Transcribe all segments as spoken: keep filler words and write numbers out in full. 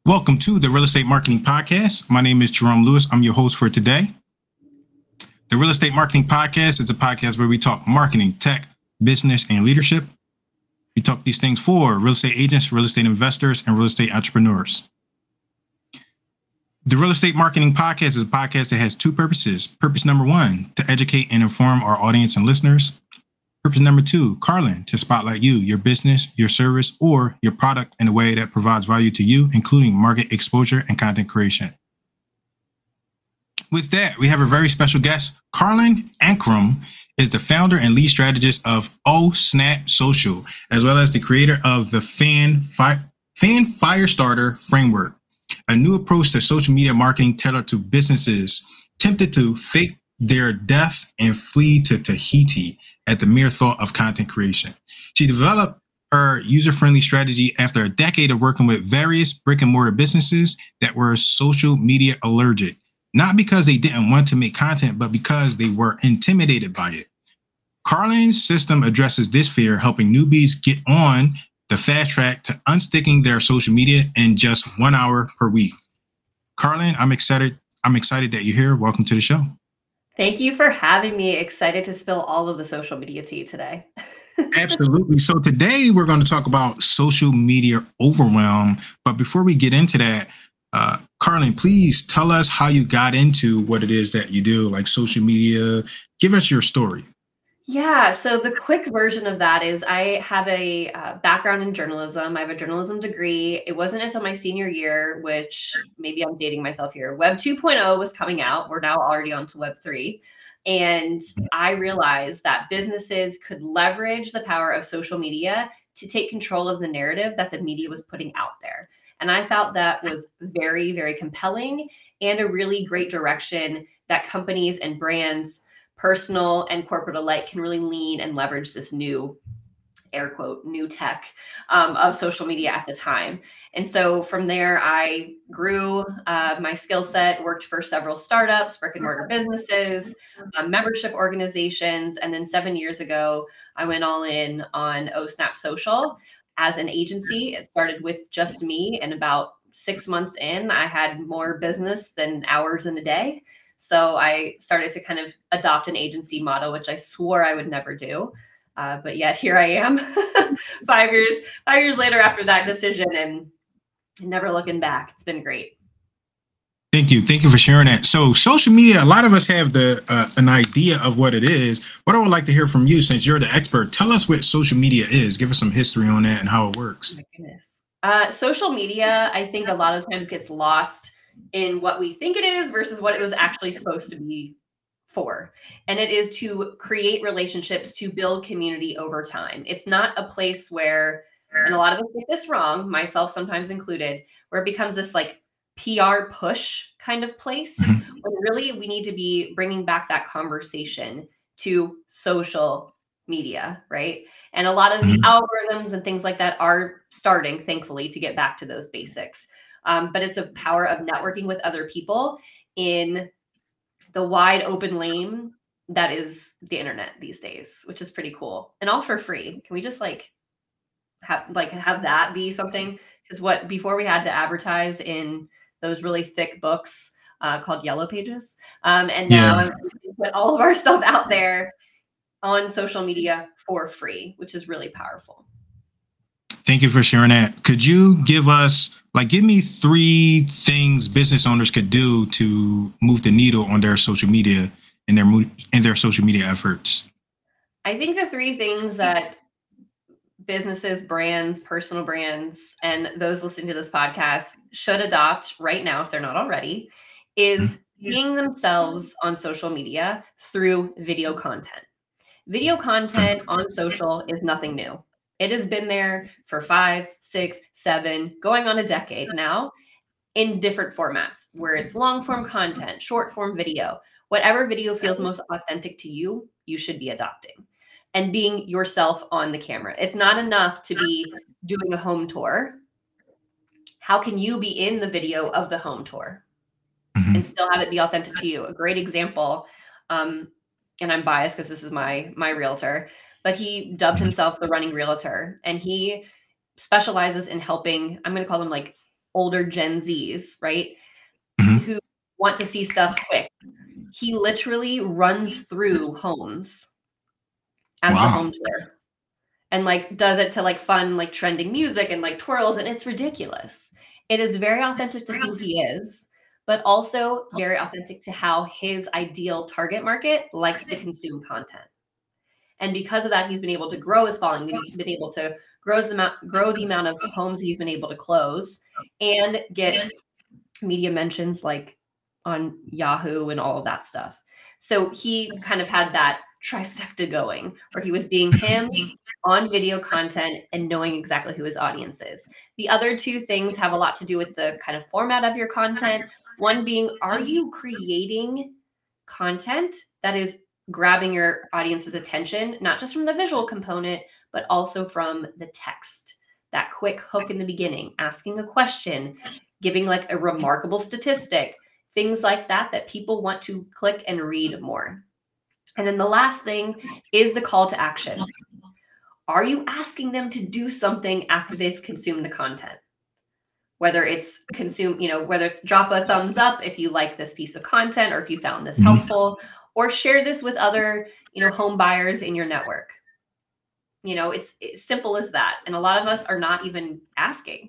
Welcome to the Real Estate Marketing Podcast. My name is Jerome Lewis. I'm your host for today. The Real Estate Marketing Podcast is a podcast where we talk marketing, tech, business, and leadership. We talk these things for real estate agents, real estate investors, and real estate entrepreneurs. The Real Estate Marketing Podcast is a podcast that has two purposes. Purpose number one, to educate and inform our audience and listeners. Purpose number two, Carlin, to spotlight you, your business, your service, or your product in a way that provides value to you, including market exposure and content creation. With that, we have a very special guest. Carlin Ankrum is the founder and lead strategist of Oh Snap Social, as well as the creator of the Fan, Fi- Fan Firestarter Framework, a new approach to social media marketing tailored to businesses tempted to fake their death and flee to Tahiti at the mere thought of content creation. She developed her user-friendly strategy after a decade of working with various brick and mortar businesses that were social media allergic, not because they didn't want to make content, but because they were intimidated by it. Carlin's system addresses this fear, helping newbies get on the fast track to unsticking their social media in just one hour per week. Carlin, I'm excited. I'm excited that you're here. Welcome to the show. Thank you for having me. Excited to spill all of the social media tea today. Absolutely. So today we're going to talk about social media overwhelm. But before we get into that, uh, Carlin, please tell us how you got into what it is that you do, like social media. Give us your story. Yeah, so the quick version of that is I have a uh, background in journalism. I have a journalism degree. It wasn't until my senior year, which maybe I'm dating myself here, Web two point oh was coming out. We're now already on to Web three. And I realized that businesses could leverage the power of social media to take control of the narrative that the media was putting out there. And I felt that was very, very compelling and a really great direction that companies and brands, personal and corporate alike, can really lean and leverage this new, air quote, new tech um, of social media at the time. And so from there, I grew uh, my skill set, worked for several startups, brick and mortar businesses, um, membership organizations. And then seven years ago, I went all in on Oh Snap Social as an agency. It started with just me, and about six months in, I had more business than hours in a day. So I started to kind of adopt an agency model, which I swore I would never do. Uh, but yet here I am five years, five years later after that decision, and never looking back. It's been great. Thank you. Thank you for sharing that. So social media, a lot of us have the uh, an idea of what it is. What I would like to hear from you, since you're the expert, tell us what social media is. Give us some history on that and how it works. Oh my goodness. Uh, social media, I think a lot of times gets lost in what we think it is versus what it was actually supposed to be for. And it is to create relationships, to build community over time. It's not a place where, and a lot of us get this wrong, myself sometimes included, where it becomes this like P R push kind of place, Mhm. when really we need to be bringing back that conversation to social media, right? And a lot of the Mhm. algorithms and things like that are starting, thankfully, to get back to those basics. Um, but it's a power of networking with other people in the wide open lane that is the internet these days, which is pretty cool, and all for free. Can we just like have like have that be something? Because what before we had to advertise in those really thick books uh, called Yellow Pages, um, and now Yeah. we put all of our stuff out there on social media for free, which is really powerful. Thank you for sharing that. Could you give us, like, give me three things business owners could do to move the needle on their social media and their mo- in their social media efforts? I think the three things that businesses, brands, personal brands, and those listening to this podcast should adopt right now, if they're not already, is being themselves on social media through video content. Video content on social is nothing new. It has been there for five, six, seven, going on a decade now, in different formats, where it's long form content, short form video, whatever video feels most authentic to you, you should be adopting and being yourself on the camera. It's not enough to be doing a home tour. How can you be in the video of the home tour Mhm. and still have it be authentic to you? A great example, um, and I'm biased because this is my my realtor, but he dubbed Mhm. himself the running realtor, and he specializes in helping, I'm going to call them like older Gen Zs, right? Mm-hmm. Who want to see stuff quick. He literally runs through homes as wow. the home tour and like does it to like fun, like trending music and like twirls. And it's ridiculous. It is very authentic to who he is, but also very authentic to how his ideal target market likes to consume content. And because of that, he's been able to grow his following, been able to grow the amount, grow the amount of homes he's been able to close and get media mentions like on Yahoo and all of that stuff. So he kind of had that trifecta going where he was being him on video content and knowing exactly who his audience is. The other two things have a lot to do with the kind of format of your content. One being, are you creating content that is grabbing your audience's attention, not just from the visual component, but also from the text, that quick hook in the beginning, asking a question, giving like a remarkable statistic, things like that, that people want to click and read more. And then the last thing is the call to action. Are you asking them to do something after they've consumed the content? Whether it's consume, you know, whether it's drop a thumbs up if you like this piece of content or if you found this helpful, or share this with other, you know, home buyers in your network. You know, it's, it's simple as that. And a lot of us are not even asking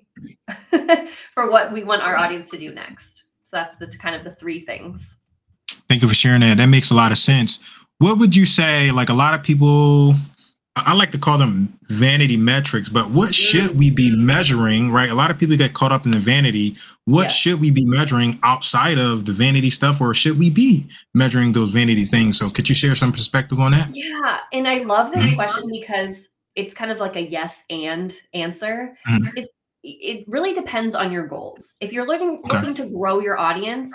for what we want our audience to do next. So that's the kind of the three things. Thank you for sharing that. That makes a lot of sense. What would you say, like a lot of people, I like to call them vanity metrics, but what should we be measuring, right? A lot of people get caught up in the vanity. What yeah. should we be measuring outside of the vanity stuff, or should we be measuring those vanity things? So could you share some perspective on that? Yeah. And I love this mm-hmm. question because it's kind of like a yes and answer. Mm-hmm. It's It really depends on your goals. If you're looking, okay. looking to grow your audience,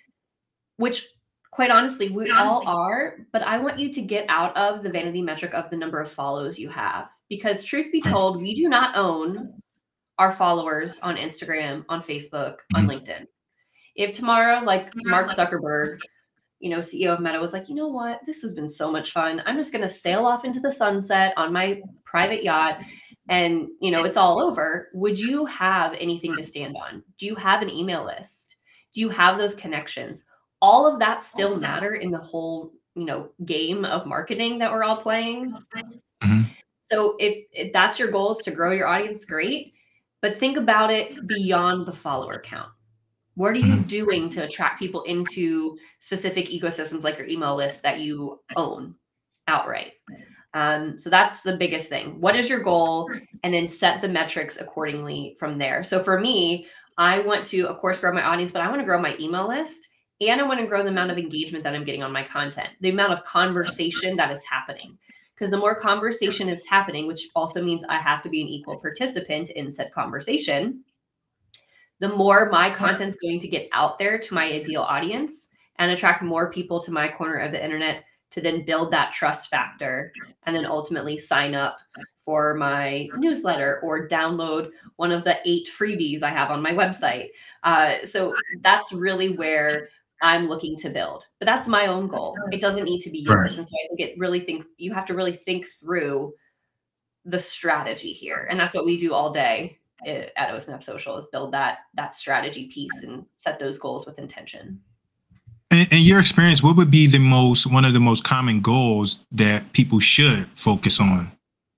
which quite honestly, we quite all honestly. are, but I want you to get out of the vanity metric of the number of follows you have, because truth be told, we do not own our followers on Instagram, on Facebook, mm-hmm. on LinkedIn. If tomorrow, like Mark Zuckerberg, you know, C E O of Meta was like, you know what, this has been so much fun. I'm just going to sail off into the sunset on my private yacht and, you know, it's all over. Would you have anything to stand on? Do you have an email list? Do you have those connections? All of that still matter in the whole, you know, game of marketing that we're all playing. Mm-hmm. So if, if that's your goal, is to grow your audience, great. But think about it beyond the follower count. What are you doing to attract people into specific ecosystems like your email list that you own outright? Um, so that's the biggest thing. What is your goal? And then set the metrics accordingly from there. So for me, I want to, of course, grow my audience, but I want to grow my email list. And I want to grow the amount of engagement that I'm getting on my content, the amount of conversation that is happening. Because the more conversation is happening, which also means I have to be an equal participant in said conversation, the more my content's going to get out there to my ideal audience and attract more people to my corner of the internet to then build that trust factor and then ultimately sign up for my newsletter or download one of the eight freebies I have on my website. Uh, so that's really where I'm looking to build, but that's my own goal. It doesn't need to be yours. Right. And so I think it really thinks you have to really think through the strategy here. And that's what we do all day at OSnap Social, is build that, that strategy piece and set those goals with intention. In, in your experience, what would be the most, one of the most common goals that people should focus on?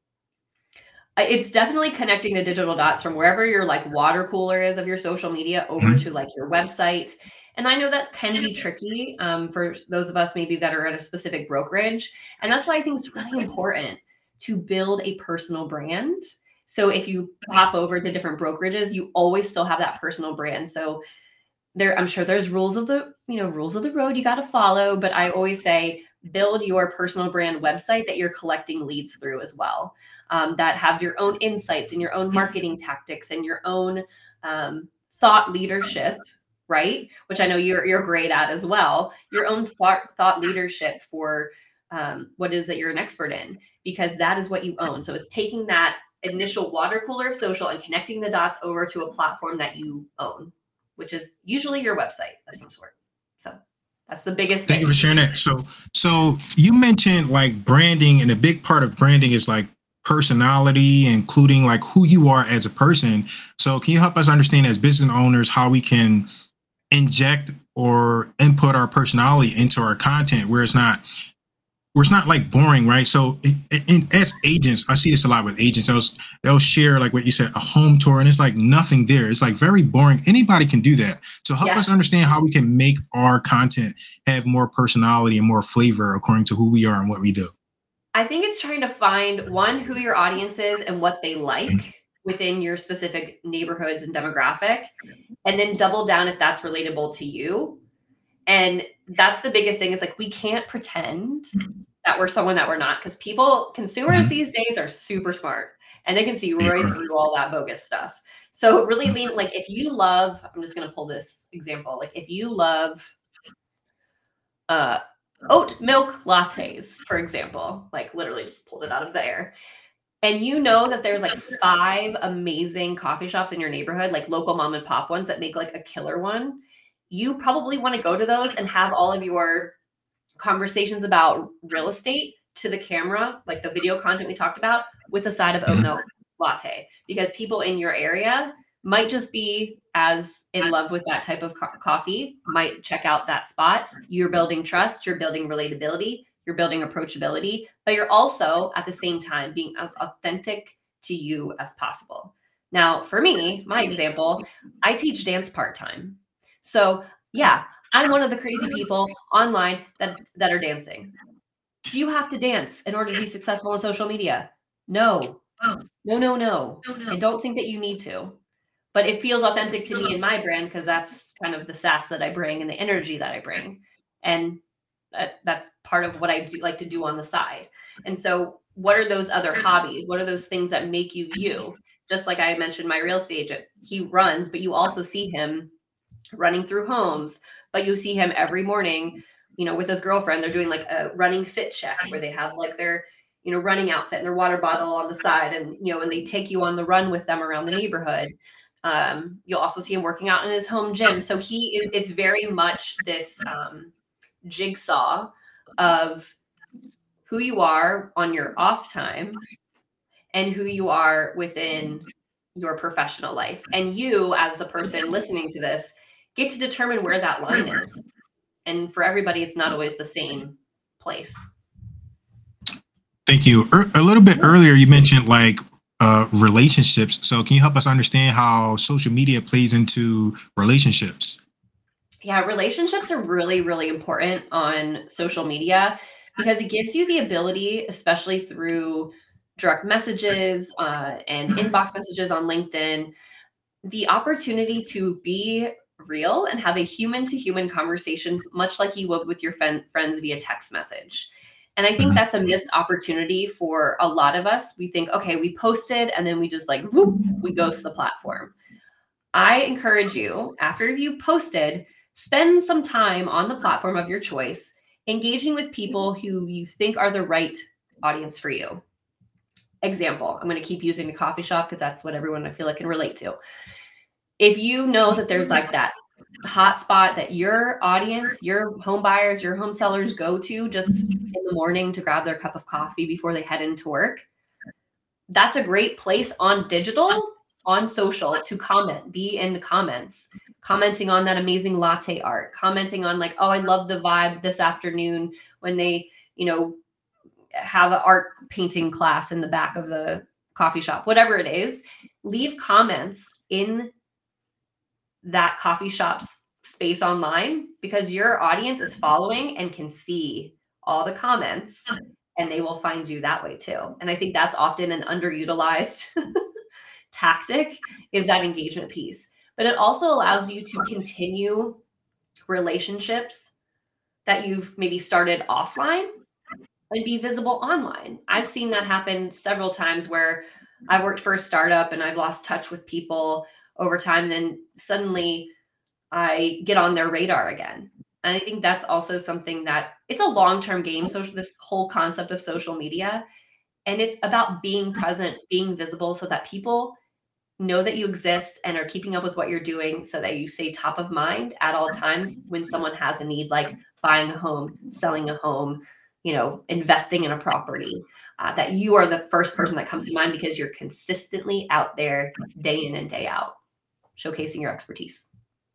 It's definitely connecting the digital dots from wherever your like water cooler is of your social media over mm-hmm. to like your website. And I know that can be tricky um, for those of us maybe that are at a specific brokerage. And that's why I think it's really important to build a personal brand. So if you hop over to different brokerages, you always still have that personal brand. So there, I'm sure there's rules of the, you know, rules of the road you got to follow. But I always say, build your personal brand website that you're collecting leads through as well, um, that have your own insights and your own marketing tactics and your own um, thought leadership, right? Which I know you're you're great at as well. Your own thought thought leadership for um, what is that you're an expert in, because that is what you own. So it's taking that initial water cooler of social and connecting the dots over to a platform that you own, which is usually your website of some sort. So that's the biggest thing. Thank you for sharing that. So, so you mentioned like branding, and a big part of branding is like personality, including like who you are as a person. So can you help us understand as business owners how we can inject or input our personality into our content where it's not where it's not like boring, right? So in, in, as agents, I see this a lot with agents. They'll, they'll share like what you said, a home tour, and it's like nothing there. It's like very boring. Anybody can do that. So help Yeah. us understand how we can make our content have more personality and more flavor according to who we are and what we do. I think it's trying to find, one, who your audience is and what they like within your specific neighborhoods and demographic, and then double down if that's relatable to you. And that's the biggest thing, is like, we can't pretend that we're someone that we're not, because people, consumers these days are super smart and they can see right through all that bogus stuff. So really lean, like if you love, I'm just going to pull this example. Like if you love uh, oat milk lattes, for example, like literally just pulled it out of the air. And you know that there's like five amazing coffee shops in your neighborhood, like local mom and pop ones that make like a killer one. You probably want to go to those and have all of your conversations about real estate to the camera, like the video content we talked about, with a side of oat milk latte, because people in your area might just be as in love with that type of co- coffee, might check out that spot. You're building trust, you're building relatability, you're building approachability, but you're also at the same time being as authentic to you as possible. Now, for me, my example, I teach dance part-time. So yeah, I'm one of the crazy people online that, that are dancing. Do you have to dance in order to be successful on social media? No, no, no, no. And don't think that you need to. But it feels authentic to me and my brand, because that's kind of the sass that I bring and the energy that I bring. And that, that's part of what I do like to do on the side. And so what are those other hobbies? What are those things that make you you? Just like I mentioned, my real estate agent, he runs, but you also see him running through homes, but you see him every morning, you know, with his girlfriend. They're doing like a running fit check where they have like their, you know, running outfit and their water bottle on the side. And, you know, and they take you on the run with them around the neighborhood. Um, you'll also see him working out in his home gym. So he is, it's very much this um, jigsaw of who you are on your off time and who you are within your professional life. And you, as the person listening to this, get to determine where that line is. And for everybody, it's not always the same place. Thank you. Er, a little bit earlier, you mentioned like uh, relationships. So can you help us understand how social media plays into relationships? Yeah, relationships are really, really important on social media, because it gives you the ability, especially through direct messages uh, and inbox messages on LinkedIn, the opportunity to be real and have a human to human conversations, much like you would with your fen- friends via text message. And I think that's a missed opportunity for a lot of us. We think, okay, we posted and then we just like, whoop, we ghost the platform. I encourage you, after you posted, spend some time on the platform of your choice, engaging with people who you think are the right audience for you. Example, I'm going to keep using the coffee shop because that's what everyone I feel like can relate to. If you know that there's like that hot spot that your audience, your home buyers, your home sellers go to just in the morning to grab their cup of coffee before they head into work, that's a great place on digital, on social, to comment, be in the comments, commenting on that amazing latte art, commenting on like, oh, I love the vibe this afternoon when they, you know, have an art painting class in the back of the coffee shop, whatever it is. Leave comments in that coffee shop's space online, because your audience is following and can see all the comments, and they will find you that way too. And I think that's often an underutilized tactic, is that engagement piece. But it also allows you to continue relationships that you've maybe started offline and be visible online. I've seen that happen several times where I've worked for a startup and I've lost touch with people over time. And then suddenly I get on their radar again. And I think that's also something that it's a long-term game. So this whole concept of social media, and it's about being present, being visible, so that people know that you exist and are keeping up with what you're doing, so that you stay top of mind at all times when someone has a need, like buying a home, selling a home, you know, investing in a property, uh, that you are the first person that comes to mind because you're consistently out there day in and day out, showcasing your expertise.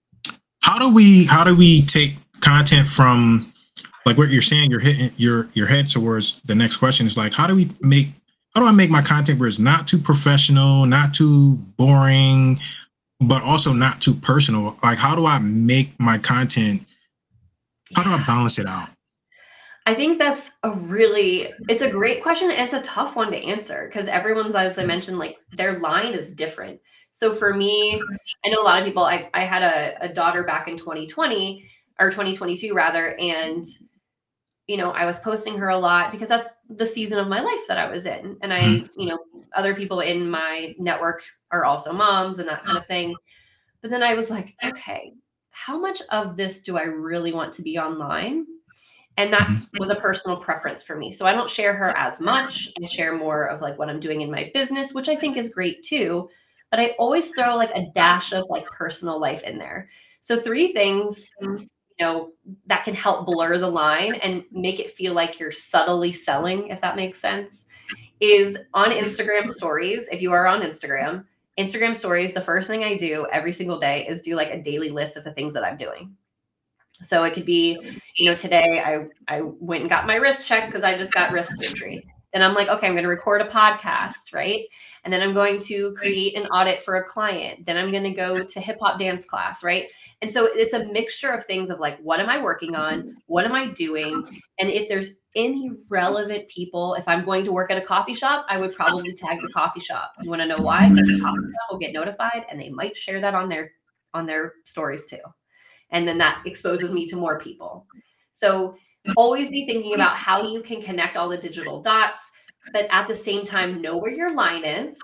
How do we how do we take content from, like what you're saying, you're hitting your your head towards the next question is like, how do we make how do I make my content where it's not too professional, not too boring, but also not too personal? Like, how do I make my content, how do I balance it out? I think that's a really, it's a great question. And it's a tough one to answer because everyone's, as I mentioned, like their line is different. So for me, I know a lot of people, I, I had a, a daughter back in twenty twenty or twenty twenty-two rather. And, you know, I was posting her a lot because that's the season of my life that I was in. And I, you know, other people in my network are also moms and that kind of thing. But then I was like, okay, how much of this do I really want to be online? And that was a personal preference for me. So I don't share her as much. I share more of like what I'm doing in my business, which I think is great too. But I always throw like a dash of like personal life in there. So three things, you know, that can help blur the line and make it feel like you're subtly selling, if that makes sense, is on Instagram stories. If you are on Instagram, Instagram stories, the first thing I do every single day is do like a daily list of the things that I'm doing. So it could be, you know, today I, I went and got my wrist checked because I just got wrist surgery. Then I'm like, okay, I'm going to record a podcast, right? And then I'm going to create an audit for a client. Then I'm going to go to hip hop dance class, right? And so it's a mixture of things of like, what am I working on? What am I doing? And if there's any relevant people, if I'm going to work at a coffee shop, I would probably tag the coffee shop. You want to know why? Because the coffee shop will get notified and they might share that on their on their stories too. And then that exposes me to more people. So always be thinking about how you can connect all the digital dots, but at the same time, know where your line is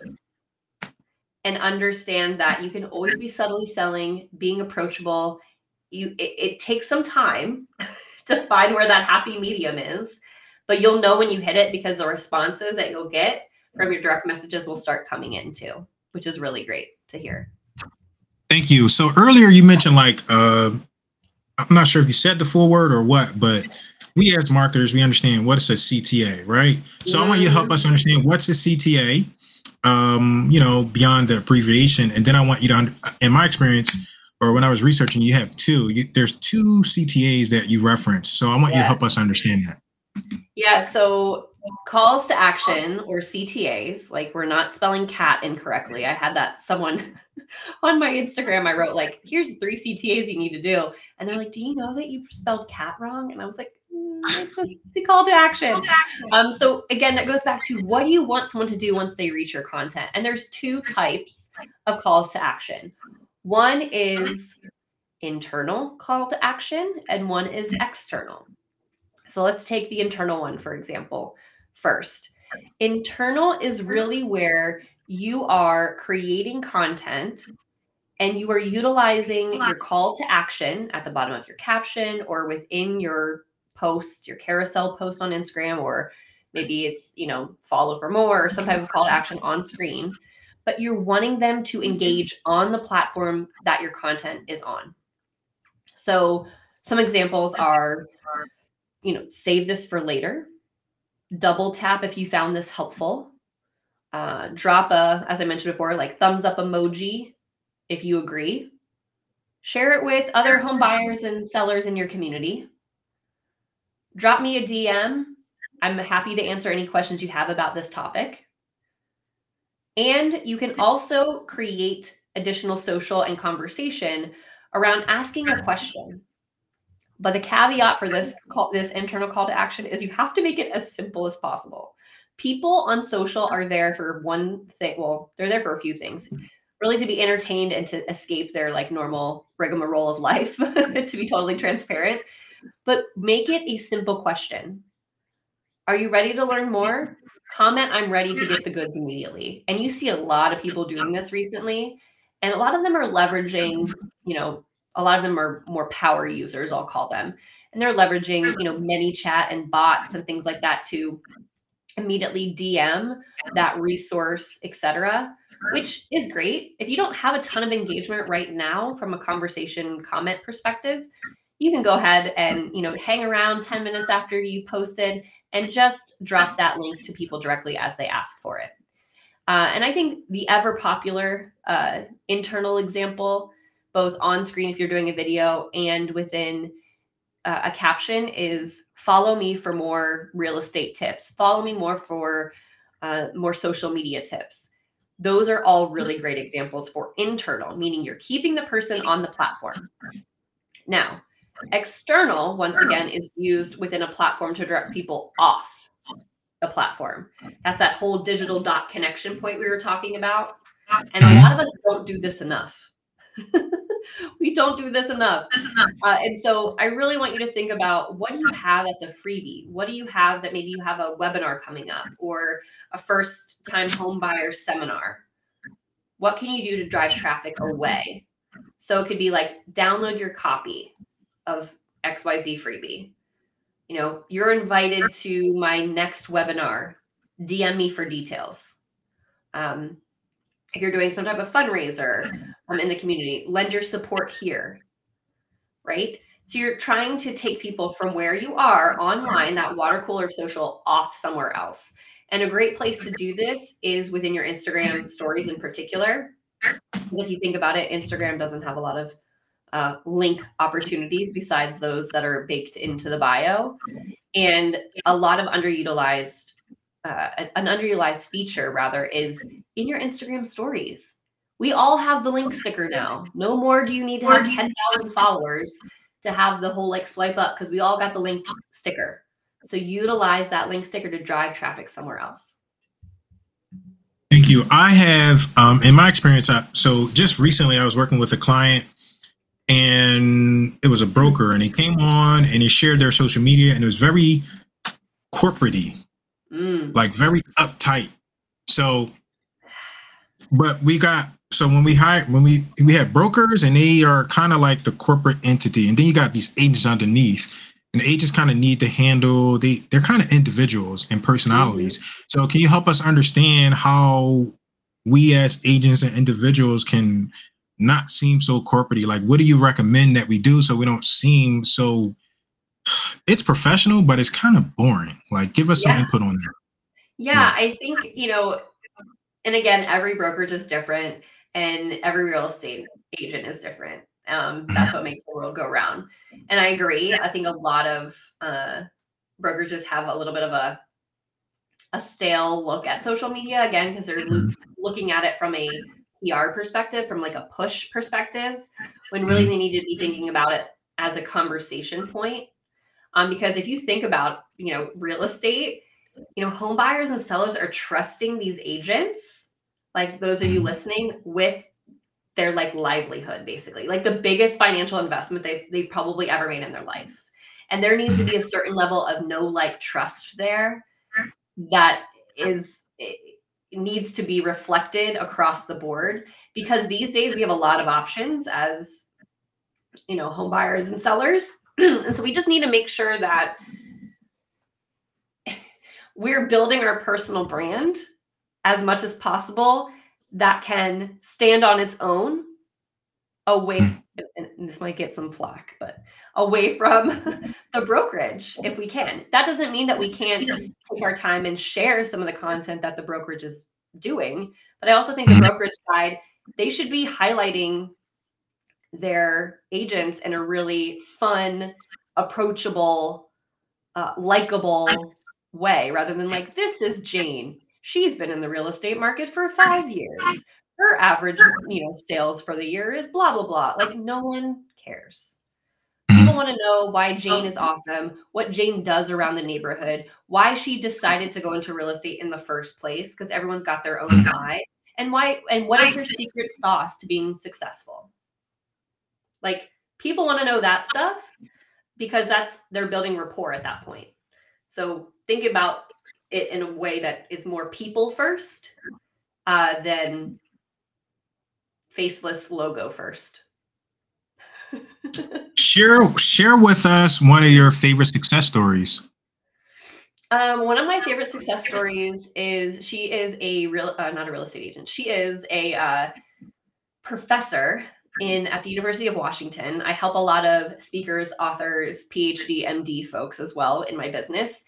and understand that you can always be subtly selling, being approachable. You, it, it takes some time to find where that happy medium is, but you'll know when you hit it because the responses that you'll get from your direct messages will start coming in too, which is really great to hear. Thank you. So earlier you mentioned like, uh, I'm not sure if you said the full word or what, but we as marketers, we understand what is a C T A, right? So mm-hmm. I want you to help us understand what's a C T A, um, you know, beyond the abbreviation. And then I want you to, in my experience, or when I was researching, you have two, you, there's two C T As that you reference. So I want yes. you to help us understand that. Yeah. So calls to action, or C T As, like we're not spelling cat incorrectly. I had that someone on my Instagram, I wrote like, here's three C T As you need to do. And they're like, do you know that you spelled cat wrong? And I was like, mm, it's, a, it's a call to action. Um, so again, that goes back to what do you want someone to do once they reach your content? And there's two types of calls to action. One is internal call to action and one is external. So let's take the internal one, for example, first. Internal is really where you are creating content and you are utilizing your call to action at the bottom of your caption or within your post, your carousel post on Instagram, or maybe it's, you know, follow for more or some type of call to action on screen, but you're wanting them to engage on the platform that your content is on. So some examples are, you know, save this for later, double tap if you found this helpful, uh, drop a, as I mentioned before, like thumbs up emoji if you agree, share it with other home buyers and sellers in your community, drop me a D M. I'm happy to answer any questions you have about this topic. And you can also create additional social and conversation around asking a question. But the caveat for this call, this internal call to action is you have to make it as simple as possible. People on social are there for one thing. Well, they're there for a few things, really to be entertained and to escape their like normal rigmarole of life, to be totally transparent. But make it a simple question. Are you ready to learn more? Comment, I'm ready to get the goods immediately. And you see a lot of people doing this recently. And a lot of them are leveraging, you know, a lot of them are more power users, I'll call them. And they're leveraging, you know, ManyChat and bots and things like that to immediately D M that resource, et cetera, which is great. If you don't have a ton of engagement right now from a conversation comment perspective, you can go ahead and, you know, hang around ten minutes after you posted and just drop that link to people directly as they ask for it. Uh, and I think the ever popular uh, internal example, both on screen if you're doing a video and within uh, a caption, is follow me for more real estate tips. Follow me more for uh, more social media tips. Those are all really great examples for internal, meaning you're keeping the person on the platform. Now, external, once again, is used within a platform to direct people off the platform. That's that whole digital dot connection point we were talking about. And a lot of us don't do this enough. We don't do this enough. Uh, and so I really want you to think about, what do you have that's a freebie? What do you have that maybe you have a webinar coming up or a first time home buyer seminar? What can you do to drive traffic away? So it could be like, download your copy of X Y Z freebie. You know, you're invited to my next webinar. D M me for details. Um, if you're doing some type of fundraiser um, in the community, lend your support here, right? So you're trying to take people from where you are online, that water cooler social, off somewhere else. And a great place to do this is within your Instagram stories in particular. If you think about it, Instagram doesn't have a lot of uh, link opportunities besides those that are baked into the bio. And a lot of underutilized, uh, an underutilized feature rather, is in your Instagram stories. We all have the link sticker now. No more do you need to have ten thousand followers to have the whole like swipe up, because we all got the link sticker. So utilize that link sticker to drive traffic somewhere else. Thank you. I have, um, in my experience, I, so just recently I was working with a client, and it was a broker, and he came on and he shared their social media, and it was very corporate-y, mm. like very uptight. So, but we got, so when we hired, when we, we had brokers, and they are kind of like the corporate entity. And then you got these agents underneath, and the agents kind of need to handle, they, they're kind of individuals and personalities. Mm-hmm. So can you help us understand how we as agents and individuals can not seem so corporate-y? Like, what do you recommend that we do so we don't seem so, it's professional, but it's kind of boring? Like, give us yeah. some input on that. Yeah, yeah, I think, you know, and again, every brokerage is different and every real estate agent is different. Um, that's what makes the world go round. And I agree. I think a lot of uh, brokerages have a little bit of a a stale look at social media, again, because they're lo- looking at it from a P R perspective, from like a push perspective, when really they need to be thinking about it as a conversation point. Um, because if you think about, you know, real estate, you know, home buyers and sellers are trusting these agents, like those of you listening, with their like livelihood, basically, like the biggest financial investment they've they've probably ever made in their life. And there needs to be a certain level of know, like, trust there that is it needs to be reflected across the board, because these days we have a lot of options as, you know, home buyers and sellers. And so we just need to make sure that we're building our personal brand as much as possible that can stand on its own, away, and this might get some flack, but away from the brokerage if we can. That doesn't mean that we can't take our time and share some of the content that the brokerage is doing. But I also think the brokerage side, they should be highlighting their agents in a really fun, approachable, uh, likable way, rather than like, this is Jane. She's been in the real estate market for five years. Her average, you know, sales for the year is blah, blah, blah. Like, no one cares. People want to know why Jane is awesome, what Jane does around the neighborhood, why she decided to go into real estate in the first place, because everyone's got their own why, and why, and what is her secret sauce to being successful. Like, people want to know that stuff, because that's, they're building rapport at that point. So think about it in a way that is more people first uh, than faceless logo first. share share with us one of your favorite success stories. Um, one of my favorite success stories is, she is a real, uh, not a real estate agent. She is a uh, professor in at the University of Washington. I help a lot of speakers, authors, PhD, M D folks as well in my business.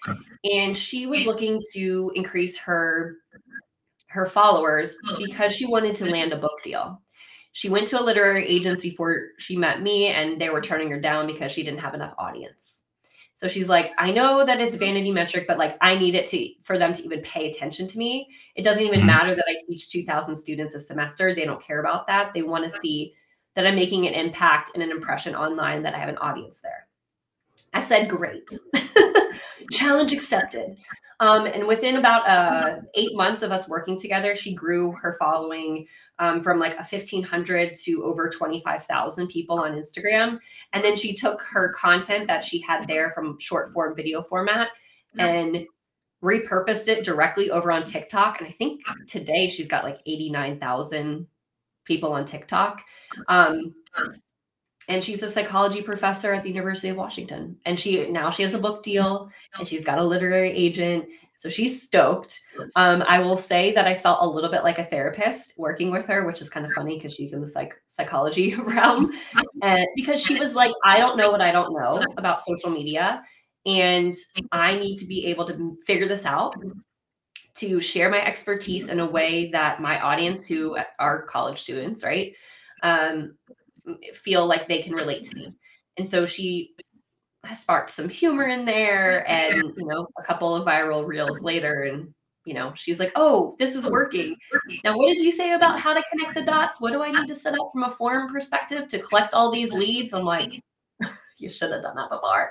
and she was looking to increase her her followers because she wanted to land a book deal. She went to a literary agents before she met me, and they were turning her down because she didn't have enough audience. So she's like, I know that it's vanity metric, but like I need it to for them to even pay attention to me. It doesn't even Mhm. matter that I teach two thousand students a semester. They don't care about that. They want to see that I'm making an impact and an impression online, that I have an audience there. I said, great. Challenge accepted. Um, and within about uh, eight months of us working together, she grew her following um, from like a fifteen hundred to over twenty-five thousand people on Instagram. And then she took her content that she had there from short form video format and repurposed it directly over on TikTok. And I think today she's got like eighty-nine thousand people on TikTok. Um, and she's a psychology professor at the University of Washington. And she now she has a book deal and she's got a literary agent. So she's stoked. Um, I will say that I felt a little bit like a therapist working with her, which is kind of funny because she's in the psych psychology realm. And because she was like, I don't know what I don't know about social media. And I need to be able to figure this out, to share my expertise in a way that my audience, who are college students, right, um, feel like they can relate to me. And so she sparked some humor in there, and you know, a couple of viral reels later, and you know, she's like, oh, this is working. Now, what did you say about how to connect the dots? What do I need to set up from a forum perspective to collect all these leads? I'm like, you should have done that before.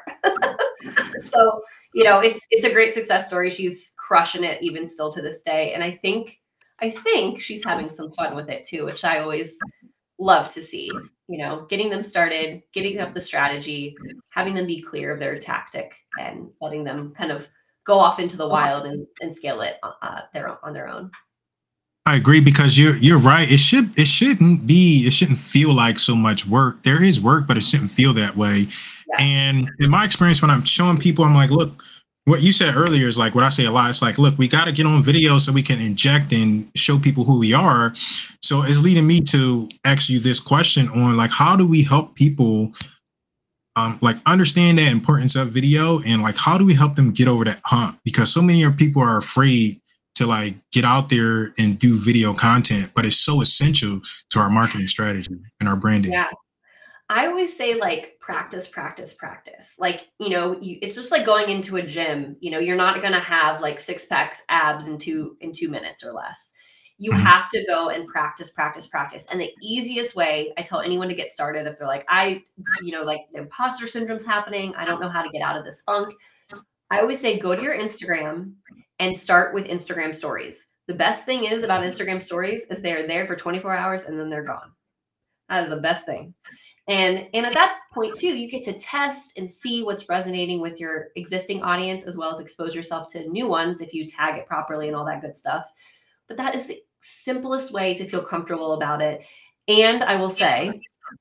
So, you know, it's it's a great success story. She's crushing it even still to this day. And I think I think she's having some fun with it too, which I always love to see. You know, getting them started, getting up the strategy, having them be clear of their tactic, and letting them kind of go off into the wild and, and scale it uh, their on their own. I agree, because you're you're right. It should it shouldn't be it shouldn't feel like so much work. There is work, but it shouldn't feel that way. Yeah. And in my experience, when I'm showing people, I'm like, look, what you said earlier is like what I say a lot. It's like, look, we got to get on video so we can inject and show people who we are. So it's leading me to ask you this question on like, how do we help people um, like understand the importance of video, and like, how do we help them get over that hump? Because so many of people are afraid to like get out there and do video content, but it's so essential to our marketing strategy and our branding. Yeah. I always say like practice, practice, practice. Like, you know, you, it's just like going into a gym. You know, you're not going to have like six packs, abs in two in two minutes or less. You Mhm. have to go and practice, practice, practice. And the easiest way I tell anyone to get started, if they're like, I, you know, like the imposter syndrome's happening, I don't know how to get out of this funk. I always say go to your Instagram and start with Instagram stories. The best thing is about Instagram stories is they're there for twenty-four hours and then they're gone. That is the best thing. And, and at that point too, you get to test and see what's resonating with your existing audience, as well as expose yourself to new ones if you tag it properly and all that good stuff. But that is the simplest way to feel comfortable about it. And I will say,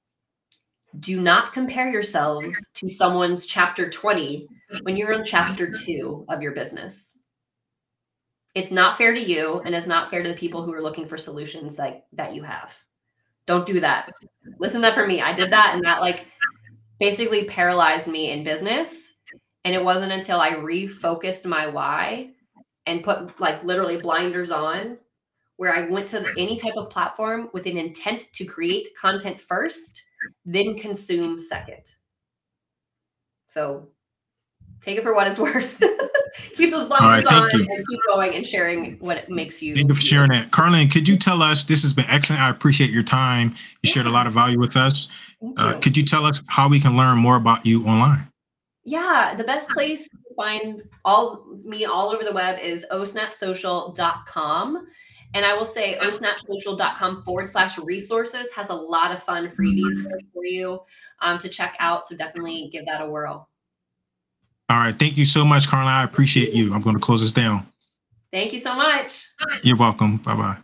do not compare yourselves to someone's chapter twenty when you're on chapter two of your business. It's not fair to you, and it's not fair to the people who are looking for solutions like that you have. Don't do that. Listen to that for me. I did that, and that like basically paralyzed me in business. And it wasn't until I refocused my why and put like literally blinders on, where I went to any type of platform with an intent to create content first, then consume second. So take it for what it's worth. Keep those blinders All on right, thank you. and keep going and sharing what it makes you. Thank you for sharing that. Carlin, could you tell us, this has been excellent. I appreciate your time. You shared a lot of value with us. Thank Uh, you. could you tell us how we can learn more about you online? Yeah, the best place to find all me all over the web is o snap social dot com. And I will say o snap social dot com forward slash resources has a lot of fun freebies there for you um, to check out. So definitely give that a whirl. All right. Thank you so much, Carlin. I appreciate you. I'm going to close this down. Thank you so much. You're welcome. Bye-bye.